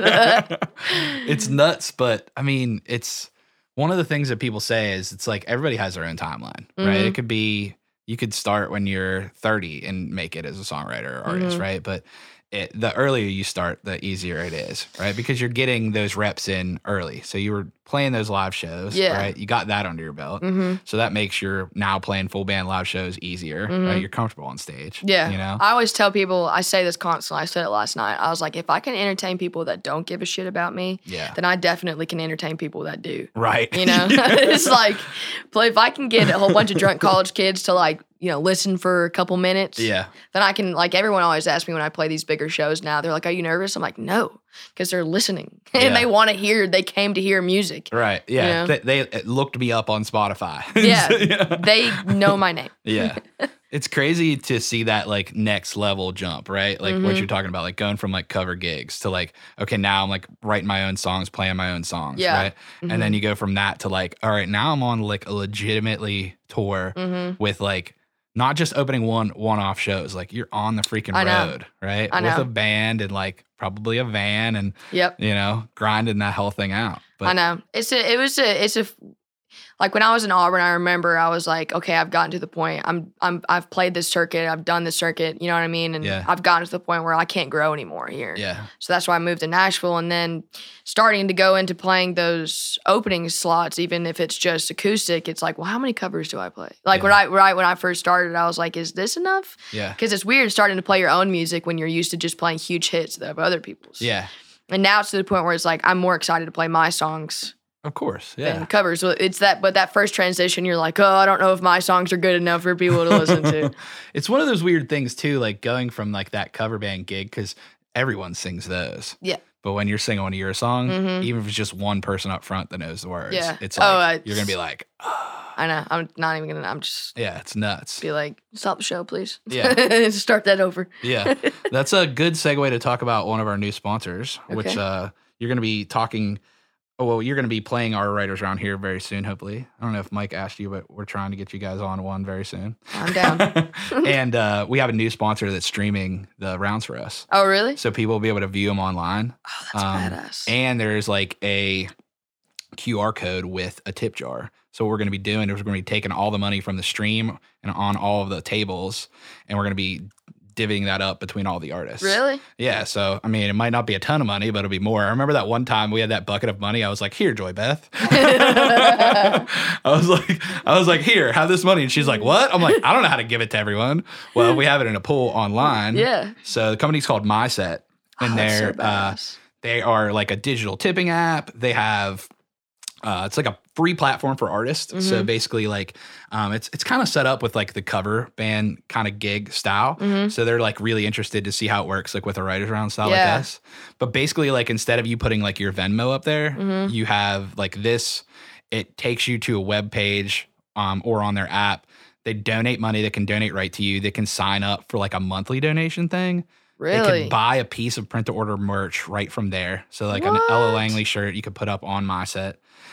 It's nuts, but I mean, it's one of the things that people say is it's like everybody has their own timeline, right? Mhm. It could be you could start when you're thirty and make it as a songwriter or artist, Mhm. right? But it, the earlier you start, the easier it is, right? Because you're getting those reps in early. So you were playing those live shows, Yeah. right? You got that under your belt. hmm So that makes your now playing full band live shows easier, Mhm. right? You're comfortable on stage. Yeah. You know? I always tell people, I say this constantly. I said it last night. I was like, if I can entertain people that don't give a shit about me, Yeah. then I definitely can entertain people that do. Right. You know, it's like, play if I can get a whole bunch of drunk college kids to like you know, listen for a couple minutes. Yeah. Then I can, like, everyone always asks me when I play these bigger shows now, they're like, are you nervous? I'm like, no, because they're listening and Yeah. they want to hear, they came to hear music. Right. Yeah. You know? They, they looked me up on Spotify. Yeah. yeah. They know my name. Yeah. It's crazy to see that like next level jump, right? Like what Mhm. you're talking about, like going from like cover gigs to like, okay, now I'm like writing my own songs, playing my own songs, Yeah. right? And then you go from that to like, all right, now I'm on like a legitimately tour Mm-hmm. with like not just opening one one off shows, like you're on the freaking I know. road, right? I With know. a band and like probably a van and Yep. you know, grinding that whole thing out. But I know. It's a, it was a, it's a, like when I was in Auburn, I remember I was like, okay, I've gotten to the point. I'm, I'm, I've played this circuit. I've done this circuit. You know what I mean? And Yeah. I've gotten to the point where I can't grow anymore here. yeah. So that's why I moved to Nashville, and then starting to go into playing those opening slots, even if it's just acoustic. It's like, well, how many covers do I play? Like when Yeah. I right when I first started, I was like, is this enough? Yeah. Because it's weird starting to play your own music when you're used to just playing huge hits of other people's. Yeah. And now it's to the point where it's like I'm more excited to play my songs Of course. Yeah. than covers. So it's that, but that first transition, you're like, oh, I don't know if my songs are good enough for people to listen to. It's one of those weird things too, like going from like that cover band gig because everyone sings those. Yeah. But when you're singing one of your song, Mhm. even if it's just one person up front that knows the words, Yeah. it's Oh, like I- you're gonna be like, I know. I'm not even gonna. I'm just yeah, it's nuts. be like, stop the show, please. Yeah. Start that over. Yeah, that's a good segue to talk about one of our new sponsors, which Okay. uh, you're gonna be talking. Oh, well, you're gonna be playing our writers around here very soon, hopefully. I don't know if Mike asked you, but we're trying to get you guys on one very soon. I'm down. And uh, we have a new sponsor that's streaming the rounds for us. Oh, really? So people will be able to view them online. Oh, that's Um, badass. And there's like a Q R code with a tip jar. So what we're going to be doing is we're going to be taking all the money from the stream and on all of the tables, and we're going to be divvying that up between all the artists. Really? Yeah. So, I mean, it might not be a ton of money, but it'll be more. I remember that one time we had that bucket of money. I was like, here, Joy Beth. I was like, I was like, here, have this money. And she's like, what? I'm like, I don't know how to give it to everyone. Well, we have it in a pool online. Yeah. So the company's called MySet, and Oh, that's they're so uh, badass. they are like a digital tipping app. They have uh, it's like a free platform for artists. So Mhm. basically, like um, it's it's kind of set up with like the cover band kind of gig style. Mhm. So they're like really interested to see how it works, like with a writers round style Yeah. like us. But basically, like instead of you putting like your Venmo up there, Mhm. you have like this. It takes you to a web page um, or on their app. They donate money. They can donate right to you. They can sign up for like a monthly donation thing. They Really? could buy a piece of print to order merch right from there. So like an Ella What? Langley shirt you could put up on MySet.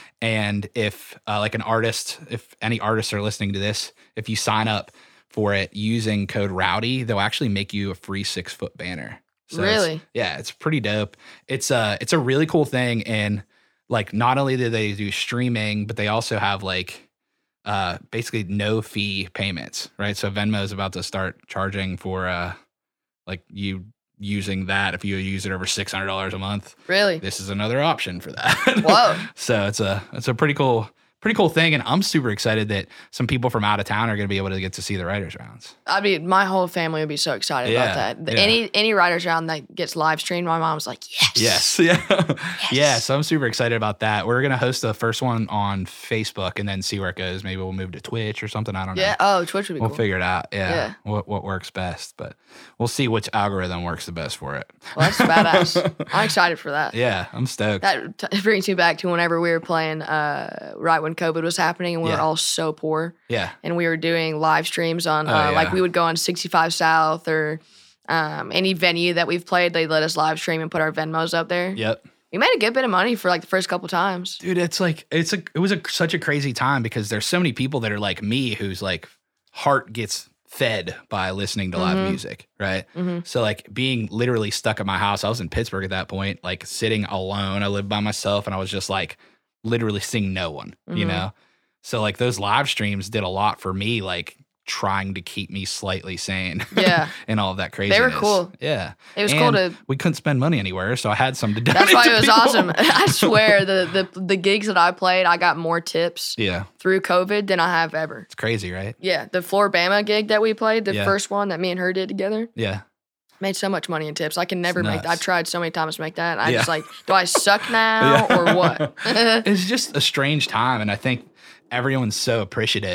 And if uh, like an artist, if any artists are listening to this, if you sign up for it using code Rowdy, they'll actually make you a free six foot banner. So it's- Really? yeah, it's pretty dope. It's uh it's a really cool thing. And like not only do they do streaming, but they also have like uh basically no fee payments, right? So Venmo is about to start charging for uh like you using that if you use it over six hundred dollars a month. Really? This is another option for that. Whoa. So it's a it's a pretty cool pretty cool thing, and I'm super excited that some people from out of town are going to be able to get to see the writers rounds. I mean, my whole family would be so excited Yeah, about that. The- yeah. Any any writers round that gets live streamed, my mom's like, yes. Yes, yeah, yeah. So I'm super excited about that. We're gonna host the first one on Facebook and then see where it goes. Maybe we'll move to Twitch or something. I don't know. Yeah. Oh, Twitch would be We'll cool. figure it out. Yeah. Yeah. What what works best, but we'll see which algorithm works the best for it. Well, that's badass. I'm excited for that. Yeah, I'm stoked. That t- brings me back to whenever we were playing uh, right when COVID was happening and we Yeah. were all so poor yeah. and we were doing live streams on, Oh, uh, yeah. like we would go on sixty-five South or um, any venue that we've played, they let us live stream and put our Venmos up there. Yep. We made a good bit of money for like the first couple times. Dude, it's like it's a it was a such a crazy time because there's so many people that are like me whose like heart gets fed by listening to live Mhm. music, right? Mhm. So like being literally stuck at my house, I was in Pittsburgh at that point, like sitting alone. I lived by myself and I was just like literally seeing no one, you Mhm. know? So like those live streams did a lot for me, like trying to keep me slightly sane. Yeah. and all of that craziness. They were cool. Yeah. It was And cool to. we couldn't spend money anywhere, so I had some to donate. That's why to it was people. awesome. I swear, the, the the gigs that I played, I got more tips Yeah. through COVID than I have ever. It's crazy, right? Yeah, the Floribama gig that we played, the Yeah. first one that me and her did together, Yeah. made so much money in tips. I can never make that. nuts. I've tried so many times to make that. I Yeah. just like, do I suck now Yeah. or what? It's just a strange time, and I think everyone's so appreciative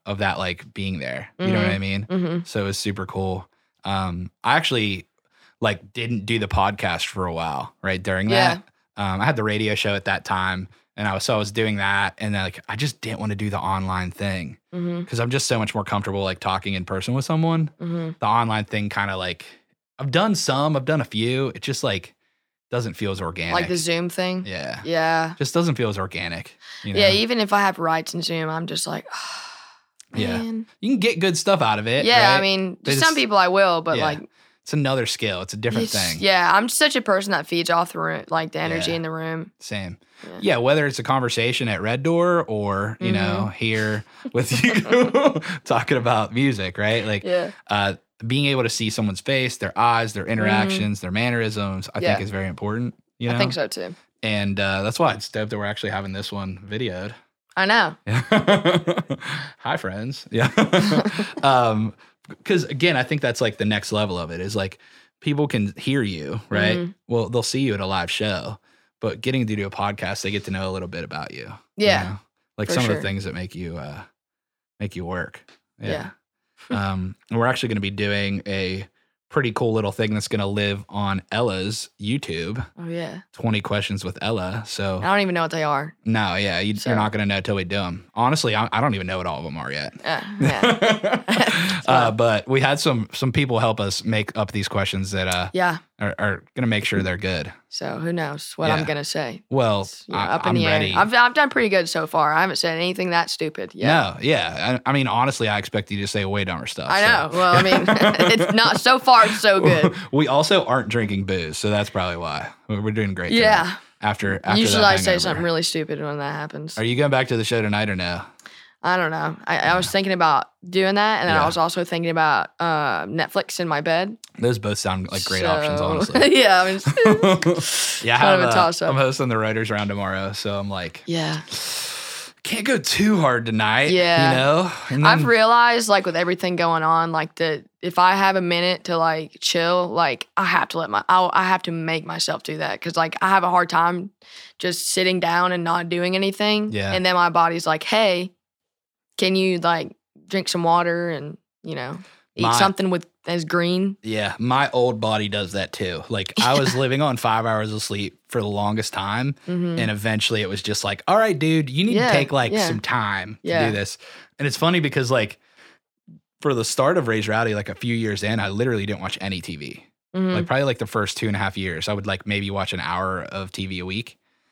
of that like being there. You know what I mean? Mm-hmm. So it was super cool. Um, I actually like didn't do the podcast for a while, right? During Yeah. that. Um, I had the radio show at that time, and I was so I was doing that, and then like I just didn't want to do the online thing Mm-hmm. because I'm just so much more comfortable like talking in person with someone. Mm-hmm. The online thing kind of like I've done some, I've done a few. It just like doesn't feel as organic. Like the Zoom thing. yeah, Yeah. just doesn't feel as organic. You know? Yeah. Even if I have rights in Zoom, I'm just like, oh, Yeah. man. You can get good stuff out of it. Yeah. right? I mean, They to some just- people I will, but yeah. like, It's another skill. It's a different it's- thing. Yeah. I'm such a person that feeds off the room, like the energy Yeah. in the room. Same. Yeah. Yeah, whether it's a conversation at Red Door or, you know, Mm-hmm. here with you talking about music, right? Like Yeah. uh being able to see someone's face, their eyes, their interactions, their mannerisms, I Mm-hmm. Yeah. think is very important. You know? I think so too. And uh that's why it's stoked that we're actually having this one videoed. I know. Hi friends. Yeah. um because again, I think that's like the next level of it is like people can hear you, right? Mhm. Well, they'll see you at a live show, but getting to do a podcast, they get to know a little bit about you. you Yeah, know? Like for some of sure. the things that make you uh make you work. Yeah. um and we're actually going to be doing a pretty cool little thing that's going to live on Ella's YouTube, Oh yeah. twenty questions with Ella. So I don't even know what they are. no, yeah, you, So- you're not going to know till we do them. Honestly, I, I don't even know what all of them are yet. Uh, yeah. uh, but we had some some people help us make up these questions that uh, Yeah. are, are going to make sure they're good. So who knows what Yeah. I'm gonna say? Well, It's, you know, I, up in I'm the ready. air. I've I've done pretty good so far. I haven't said anything that stupid yet. No, yeah. I, I mean, honestly, I expect you to say way dumber stuff. I so. know. Well, I mean, it's not so far. It's so good. We also aren't drinking booze, so that's probably why we're we're doing great. Yeah. tonight After, after Usually that I say hangover. something really stupid when that happens. Are you going back to the show tonight or no? I don't know. I, I was thinking about doing that, and then Yeah. I was also thinking about uh, Netflix in my bed. Those both sound like great So- options, honestly. yeah. I mean, it's- yeah, I kind have of a uh, toss-up. I'm hosting the writers round tomorrow, so I'm like, yeah. can't go too hard tonight. Yeah. you know. And I've then- realized, like, with everything going on, like, the if I have a minute to like chill, like, I have to let my I, I have to make myself do that because, like, I have a hard time just sitting down and not doing anything. Yeah. And then my body's like, hey, can you like drink some water and you know eat My- something with as green? Yeah, my old body does that too. Like I was living on five hours of sleep for the longest time, Mhm. and eventually it was just like, all right, dude, you need Yeah, to take like yeah. some time to Yeah. do this. And it's funny because like for the start of Raise Rowdy, like a few years in, I literally didn't watch any T V. Mhm. Like probably like the first two and a half years, I would like maybe watch an hour of T V a week,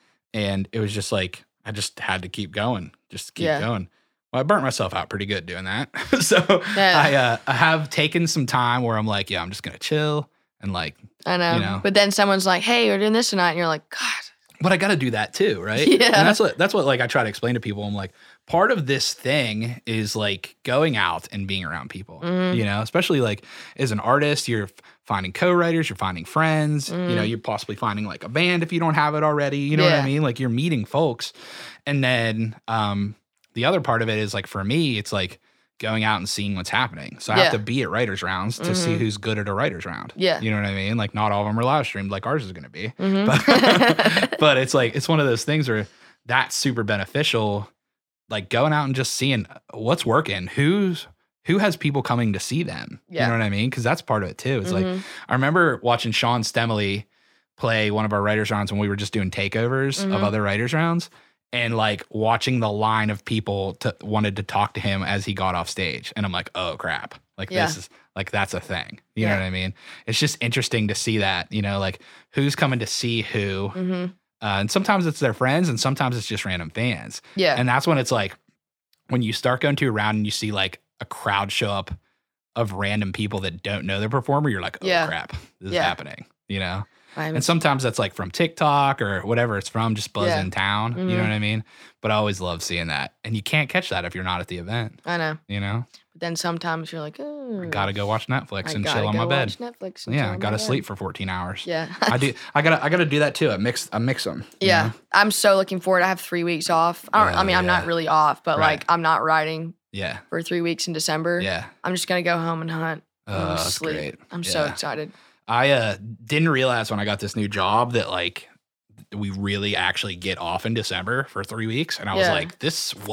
and it was just like I just had to keep going, just keep Yeah. going. Well, I burnt myself out pretty good doing that. so Yeah. I uh, I have taken some time where I'm like, yeah, I'm just gonna chill and like, I know. you know. But then someone's like, hey, we're doing this tonight, and you're like, God. but I got to do that too, right? Yeah. And that's what that's what like I try to explain to people. I'm like, part of this thing is like going out and being around people. Mhm. You know, especially like as an artist, you're f- finding co-writers, you're finding friends. You know, Mhm. you're possibly finding like a band if you don't have it already. You know what I Yeah. mean? Like you're meeting folks, and then um, the other part of it is like for me, it's like going out and seeing what's happening. So I Yeah. have to be at writers rounds to see Mhm. who's good at a writers round. Yeah. You know what I mean? Like not all of them are live streamed like ours is going to be. Mhm. But, but it's like it's one of those things where that's super beneficial. Like going out and just seeing what's working, who's who has people coming to see them. Yeah. You know what I mean? Because that's part of it too. It's like Mhm. I remember watching Sean Stemley play one of our writers rounds when we were just doing takeovers Mhm. of other writers rounds, and like watching the line of people to wanted to talk to him as he got off stage, and I'm like, oh crap, like Yeah. this is like that's a thing. You know Yeah. what I mean? It's just interesting to see that. You know, like who's coming to see who. Mhm. Uh, and sometimes it's their friends and sometimes it's just random fans. Yeah. And that's when it's like, when you start going to a round and you see like a crowd show up of random people that don't know the performer, you're like, oh Yeah. crap, this Yeah. is happening, you know? I'm- And sometimes that's like from TikTok or whatever it's from, just buzzing Yeah. in town, you know Mhm. what I mean? But I always love seeing that. And you can't catch that if you're not at the event, I know. you know? But then sometimes you're like, oh, I gotta go watch Netflix I and gotta chill on go my bed. watch Netflix. And chill Yeah, I on my gotta bed. sleep for fourteen hours. Yeah. I do. I gotta. I gotta do that too. I mix. I mix them. you Yeah, know? I'm so looking forward. I have three weeks off. I, don't, I Oh, mean, I'm not yeah. really off, but Right. like I'm not writing Yeah. for three weeks in December. Yeah. I'm just gonna go home and hunt. and Oh, that's sleep. great. I'm so Yeah. excited. I uh, didn't realize when I got this new job that like we really actually get off in December for three weeks, and I was Yeah. like, "This what?"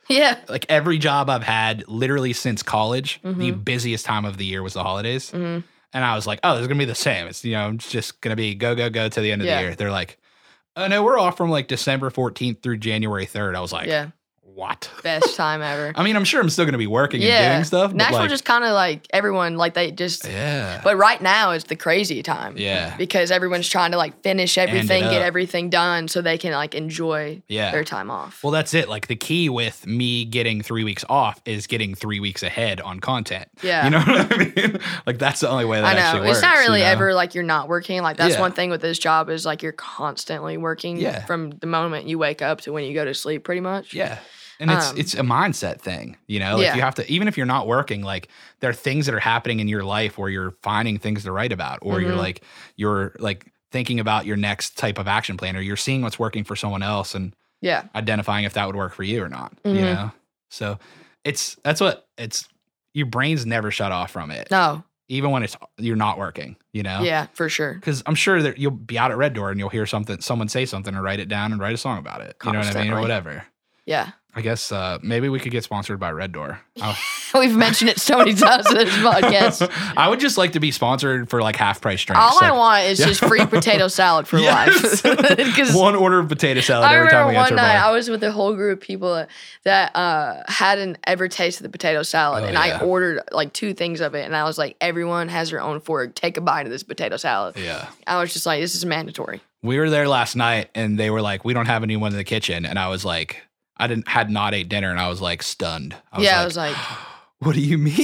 Yeah. Like every job I've had literally since college, the Mm-hmm. busiest time of the year was the holidays. Mhm. And I was like, oh, this is going to be the same. It's, you know, it's just going to be go, go, go to the end of Yeah. the year. They're like, oh, no, we're off from like December fourteenth through January third. I was like, Yeah. what? Best time ever. I mean, I'm sure I'm still going to be working yeah. and doing stuff. But Nashville like, just kind of like everyone, like they just, yeah. but right now it's the crazy time. Yeah. Because everyone's trying to like finish End it everything, get up. everything done so they can like enjoy Yeah. their time off. Well, that's it. Like the key with me getting three weeks off is getting three weeks ahead on content. Yeah. You know what I mean? Like that's the only way that I know. actually works. It's not really you know? ever like you're not working. Like that's Yeah. one thing with this job is like you're constantly working Yeah. from the moment you wake up to when you go to sleep pretty much. Yeah. And it's Um, it's a mindset thing, you know? Like Yeah. you have to, even if you're not working, like there are things that are happening in your life where you're finding things to write about, or you're Mhm. like, you're like thinking about your next type of action plan, or you're seeing what's working for someone else and Yeah. identifying if that would work for you or not, you Mhm. know? So it's, that's what it's, your brain's never shut off from it, No. even when it's, you're not working, you know? Yeah, for sure. Because I'm sure that you'll be out at Red Door and you'll hear something, someone say something, or write it down and write a song about it. You know what I mean? Or Constantly. whatever. Yeah. I guess uh, maybe we could get sponsored by Red Door. Oh. We've mentioned it so many times in this podcast. I would just like to be sponsored for like half price drinks. All I Like, want is just free potato salad for Yes. life. Because one order of potato salad I every time remember we one enter a night I bar. was with a whole group of people that uh, hadn't ever tasted the potato salad, Oh, and yeah. I ordered like two things of it, and I was like, everyone has their own fork. Take a bite of this potato salad. Yeah. I was just like, this is mandatory. We were there last night and they were like, we don't have anyone in the kitchen. And I was like, I didn't had not ate dinner and I was like stunned. I was yeah, like, I was like, what do you mean?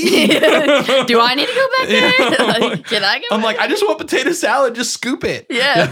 do I need to go back there? Yeah. like, can I go? I'm back like, I just want potato salad. Just scoop it. Yeah.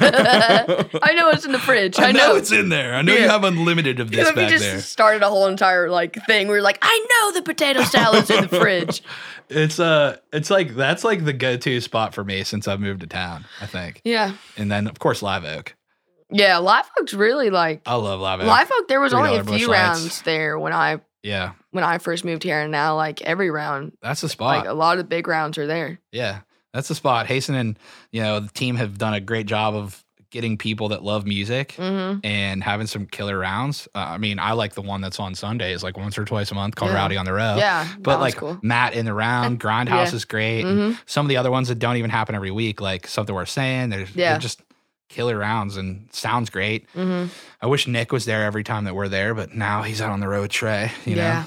I know it's in the fridge. I, I, know. it's in there. I know you Yeah. have unlimited of You this know, if you back just there. started a whole entire like thing where you're like, I know the potato salad's in the fridge. It's uh, it's like that's like the go-to spot for me since I've moved to town. I think, Yeah. and then of course Live Oak. Yeah, Live Oak's really like I love Live Oak. Live Oak. There was only a three dollar few Busch Lights. rounds there when I Yeah, when I first moved here, and now like every round, that's the spot. like a lot of big rounds are there. Yeah, that's the spot. Hasten and you know the team have done a great job of getting people that love music Mm-hmm. and having some killer rounds. Uh, I mean, I like the one that's on Sundays, like once or twice a month, called Yeah. Rowdy on the Row. Yeah, that But was like cool. Matt in the round, Grindhouse Yeah. is great. and Mhm. some of the other ones that don't even happen every week, like Something Worth Saying, there's Yeah. they're just killer rounds and sounds great. Mm-hmm. I wish Nick was there every time that we're there, but now he's out on the road with Trey, you know?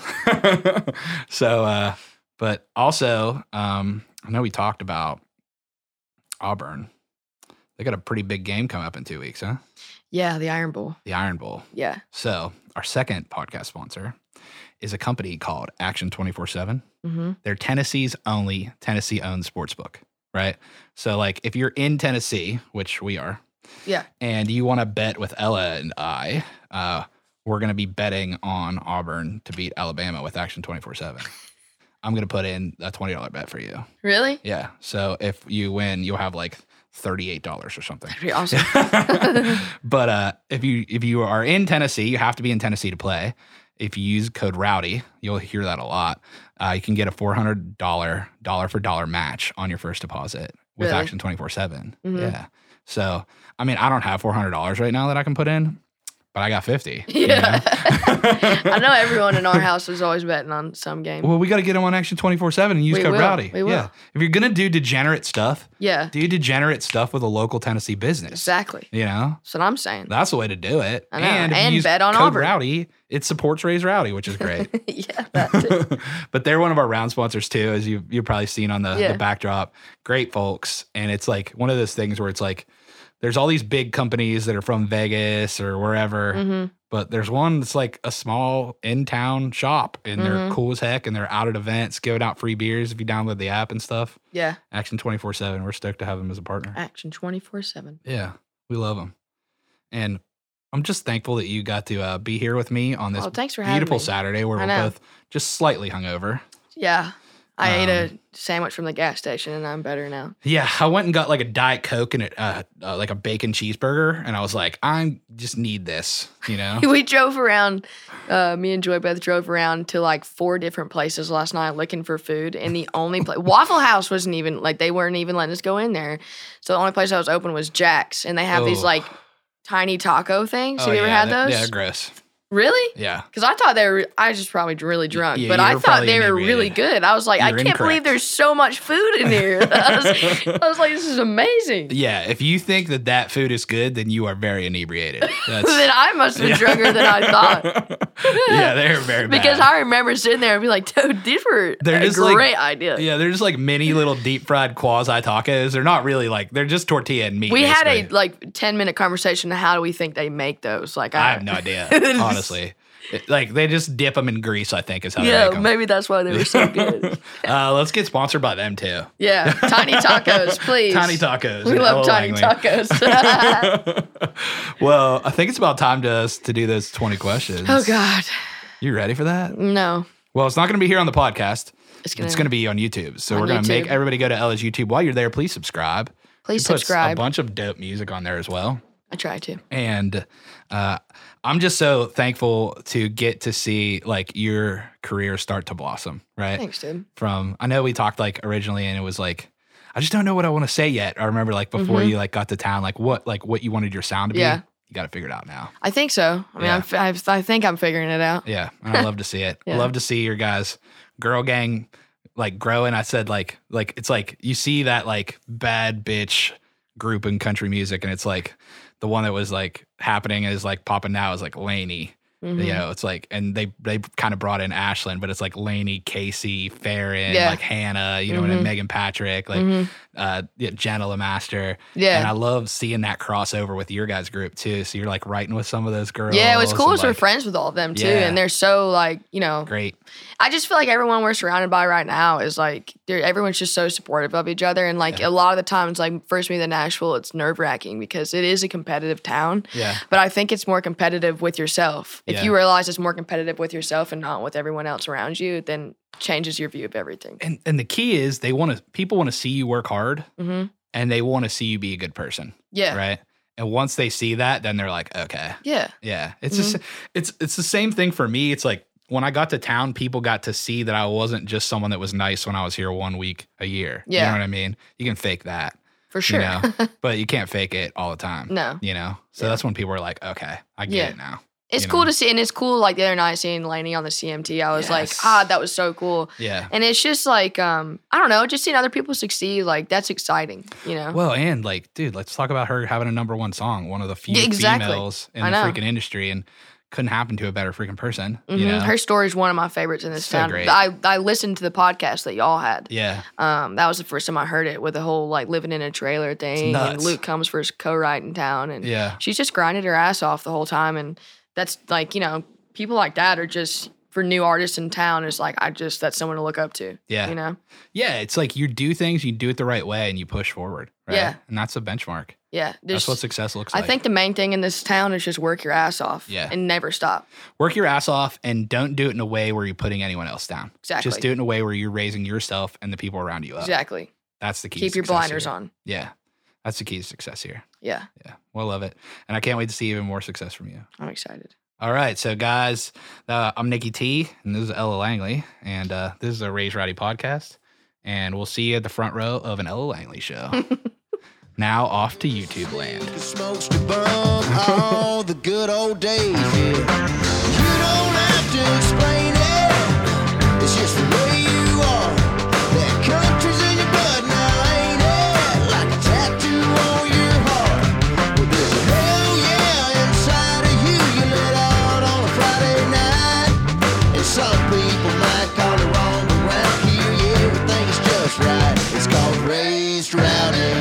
so, uh, but also, um, I know we talked about Auburn. They got a pretty big game coming up in two weeks, huh? Yeah, the Iron Bowl. The Iron Bowl. Yeah. So, our second podcast sponsor is a company called Action twenty-four seven. Mm-hmm. They're Tennessee's only Tennessee owned sportsbook, right? So, like, if you're in Tennessee, which we are, Yeah. and you want to bet with Ella and I, uh, we're going to be betting on Auburn to beat Alabama with Action twenty-four seven. I'm going to put in a twenty dollars bet for you. Really? Yeah. So if you win, you'll have like thirty-eight dollars or something. Pretty awesome. But uh, if you if you are in Tennessee, you have to be in Tennessee to play. If you use code Rowdy, you'll hear that a lot. Uh, you can get a four hundred dollars dollar for dollar match on your first deposit with Really? Action twenty-four seven. Mhm. Yeah. So, I mean, I don't have four hundred dollars right now that I can put in, but I got fifty. you Yeah. know? I know everyone in our house is always betting on some game. Well, we got to get them on Action twenty-four seven and use We code will. Rowdy. We will. Yeah. If you're going to do degenerate stuff, Yeah. do degenerate stuff with a local Tennessee business. Exactly. You know? That's what I'm saying. That's the way to do it. I know. And, if you And use bet on code Auburn. Rowdy, it supports Raise Rowdy, which is great. yeah, that too. But they're one of our round sponsors too, as you you've probably seen on the, Yeah. the backdrop. Great folks. And it's like one of those things where it's like there's all these big companies that are from Vegas or wherever, hmm but there's one that's like a small in-town shop and they're Mhm. cool as heck and they're out at events, giving out free beers if you download the app and stuff. Yeah. Action twenty-four seven. We're stoked to have them as a partner. Action twenty-four seven. Yeah, we love them. And I'm just thankful that you got to uh, be here with me on this Oh, thanks for having beautiful me. Saturday where I we're know. both just slightly hungover. Yeah. I ate Um, a sandwich from the gas station and I'm better now. Yeah, I went and got like a Diet Coke and a, uh, uh, like a bacon cheeseburger, and I was like, I just need this, you know? We drove around, uh, me and Joy both drove around to like four different places last night looking for food. And the only place, Waffle House wasn't even, like, they weren't even letting us go in there. So the only place that was open was Jack's. And they have these Oh. like tiny taco things. Oh, Have you ever yeah, had that- those? Yeah, they're gross. Really? Yeah. Because I thought they were, I was just probably really drunk, Yeah, but you I were thought probably they were inebriated. really good. I was like, I You're can't incorrect. believe there's so much food in here. I, was, I was like, this is amazing. Yeah, if you think that that food is good, then you are very inebriated. That's, Then I must have been drunker than I thought. yeah, they're very bad. Because I remember sitting there and be like, dude, these were They're a just like- great idea. Yeah, they're just like mini little deep fried quasi tacos. They're not really like, they're just tortilla and meat. We had a basically. like ten minute conversation on how do we think they make those. Like I have no idea, honestly. It- like they just dip them in grease, I think is how they Yeah, make them. maybe that's why they were so good. Uh, let's get sponsored by them too. Yeah, Tiny Tacos, please. Tiny Tacos. We in love Ella Tiny Langley. Tacos. Well, I think it's about time to us to do those twenty questions. Oh God, You ready for that? no. Well, it's not going to be here on the podcast. It's gonna. It's going to be on YouTube. So On we're going to make YouTube. everybody go to Ella's YouTube. While you're there, please subscribe. Please She puts subscribe. a bunch of dope music on there as well. I try to. And uh, I'm just so thankful to get to see like your career start to blossom, right? Thanks, dude. From I know we talked like originally, and it was like I just don't know what I want to say yet. I remember like before Mhm. you like got to town, like what like what you wanted your sound to be. Yeah. You got to figure it out now. I think so. I mean, Yeah. I'm, f- I've- I think I'm figuring it out. Yeah, and I love to see it. I Yeah. love to see your guys' girl gang like growing. I said like like it's like you see that like bad bitch group in country music, and it's like the one that was like happening is like popping now is like Lainey. Mhm. You know, it's like, and they they kind of brought in Ashlyn, but it's like Lainey, Casey, Farron, Yeah. like Hannah, you know, Mhm. and Megan Patrick, like Mhm. uh, yeah, Jenna LeMaster. Yeah. And I love seeing that crossover with your guys' group too. So you're like writing with some of those girls. Yeah, what's cool and, is we're like, friends with all of them too, Yeah. and they're so like you know. Great. I just feel like everyone we're surrounded by right now is like they're everyone's just so supportive of each other, and like Yeah. a lot of the times, like first meeting in Nashville, it's nerve wracking because it is a competitive town. Yeah. But I think it's more competitive with yourself. If Yeah. you realize it's more competitive with yourself and not with everyone else around you, then changes your view of everything. And and the key is they want to people want to see you work hard, hmm and they want to see you be a good person, Yeah. right? And once they see that, then they're like, okay, Yeah. yeah. It's Mhm. just it's it's the same thing for me. It's like when I got to town, people got to see that I wasn't just someone that was nice when I was here one week a year. You Yeah. know what I mean? You can fake that, For sure. you know, but you can't fake it all the time. No. You know? So Yeah. that's when people are like, okay, I get Yeah. it now. It's you cool know? to see, and it's cool like the other night seeing Lainey on the C M T. I was like, Yes. ah, that was so cool. Yeah. And it's just like, um, I don't know, just seeing other people succeed, like that's exciting, you know? Well, and like, dude, let's talk about her having a number one song, one of the few Yeah, exactly. females in I the know. freaking industry, and couldn't happen to a better freaking person. Mhm. You know? Her story is one of my favorites in this So town. great. I, I listened to the podcast that y'all had. yeah. Um, that was the first time I heard it with the whole like living in a trailer thing. And nuts. Luke comes for his co-write in town, and Yeah. she's just grinded her ass off the whole time. And that's like, you know, people like that are just for new artists in town. It's like I just that's someone to look up to. Yeah. You know? Yeah. It's like you do things, you do it the right way, and you push forward. Right? Yeah. And that's a benchmark. Yeah. That's There's, what success looks I like. think the main thing in this town is just work your ass off. Yeah. And never stop. Work your ass off and don't do it in a way where you're putting anyone else down. Exactly. Just do it in a way where you're raising yourself and the people around you up. Exactly. That's the key. to Keep your success blinders here. on. Yeah. That's the key to success here. Yeah. Yeah. Well, love it. And I can't wait to see even more success from you. I'm excited. All right, so guys, uh, I'm Nikki T, and this is Ella Langley, and uh, this is a Raise Rowdy podcast, and we'll see you at the front row of an Ella Langley show. Now off to YouTube land. The smokes to bum all the good old days, yeah. You don't have to explain it. It's just the way you are. That country's in your blood now, ain't it? Like a tattoo on your heart. Well, there's a hell yeah inside of you. You let out on a Friday night. And some people might call it wrong, but around here, yeah, everything is just right. It's called Raised Rowdy.